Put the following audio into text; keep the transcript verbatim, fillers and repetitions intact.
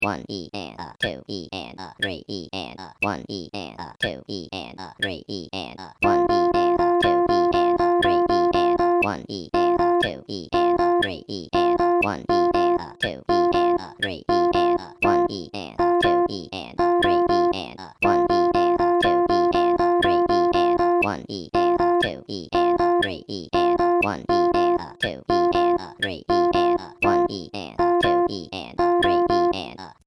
one E and a two E and a three E and a one E and a two E and a three E and a one E and a two E and a three E and a one E and a two E and a three E and a one E and a two E and a three E and a one E and a two E and a three E and a one E and a two E and a three E and a one E and a two E and a three E and a one E and a two E and a three E and a one E and a two E and a three E and a